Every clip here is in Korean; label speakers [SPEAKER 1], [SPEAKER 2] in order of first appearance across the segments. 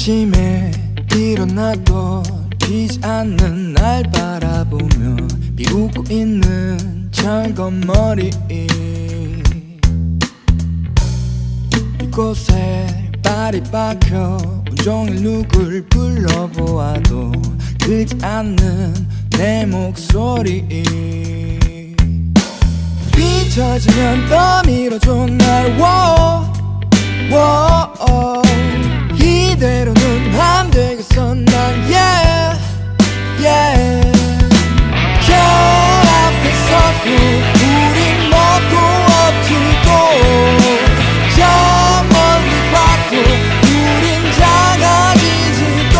[SPEAKER 1] 아침에 일어나도 비지 않는 날 바라보며 비웃고 있는 철거머리 이곳에 발이 박혀 온종일 누굴 불러보아도 들지 않는 내 목소리 비춰지면 떠밀어줘 날 이대로는 안 되겠어 난 yeah yeah 저 앞에 서고 우린 뭐도 없지도 저 멀리 봐도 우린 작아지지도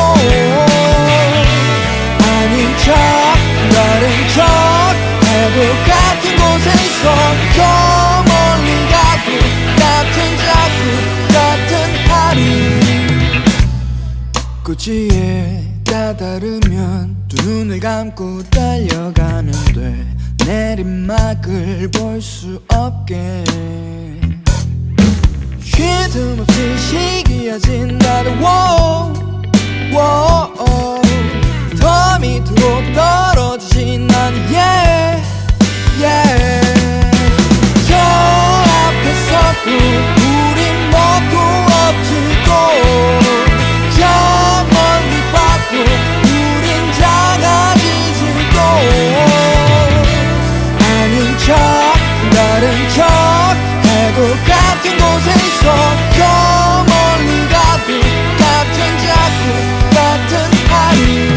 [SPEAKER 1] 아닌 척 다른 척 해도 같은 곳에 있어 저 멀리 가도 같은 자국 같은 하루 꼬지에 다다르면 두 눈을 감고 달려가면 돼 내리막을 볼 수 없게 쉴틈 없이 시기야진 나도 더 밑으로 떨어지지 난 yeah yeah 저 앞에 서고 우린 뭐도 없지도 저 멀리 봐도 우린 작아지지도 아닌 척 다른 척 해도 같은 곳에 있어 저 멀리 가도 같은 자국 같은 하루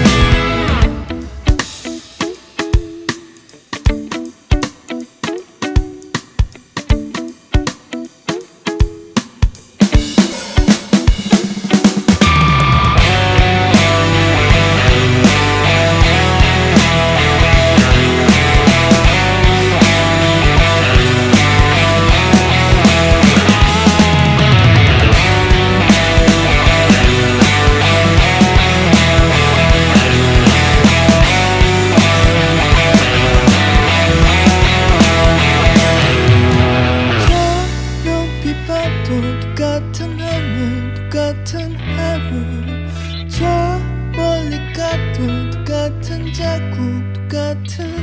[SPEAKER 1] 똑같은 하늘 똑같은 하루 저 멀리 가도 똑같은 자국 똑같은